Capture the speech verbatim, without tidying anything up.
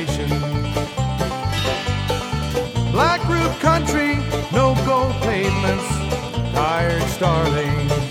nation. Black roof country, no gold pavements, tired starlings